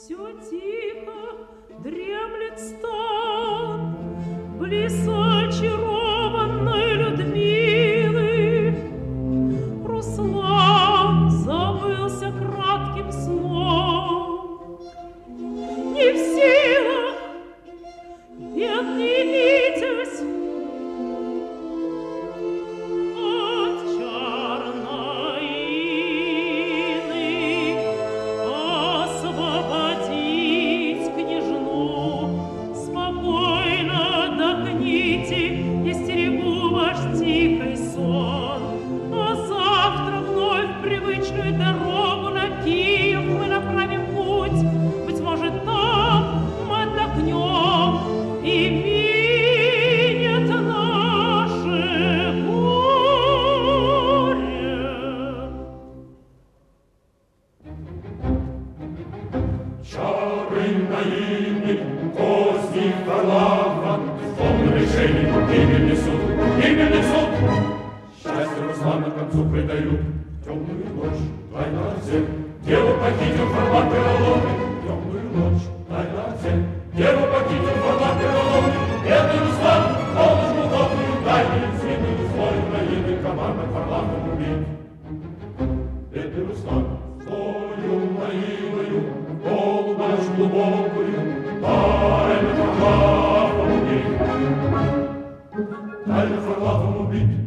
Все тихо дремлет стан близ очарованной Людмилы. Руслан забылся кратким сном. Не в силах бедный Витязь от чар Наины освободить княжну. Спокойно отдохните, я стерегу ваш тихий сон. А завтра вновь в привычную дорогу на Киев мы направим путь. Быть может, там мы отдохнем и минет наше горе. Чары наивны, козни Варлама, он решение имя несут. Счастье Руслана к концу придают. Темную ночь, тайна зель, деву похитил формат переломный. Темную ночь, тайна зель, деву похитил формат переломный. Бедный Руслан, полночь глубокую, тайную свиную злой Украины командой Варламом убит. Бедный Руслан, злою наивную, полночь глубокую, тайну Варламом убит. Тайну Варламом убит.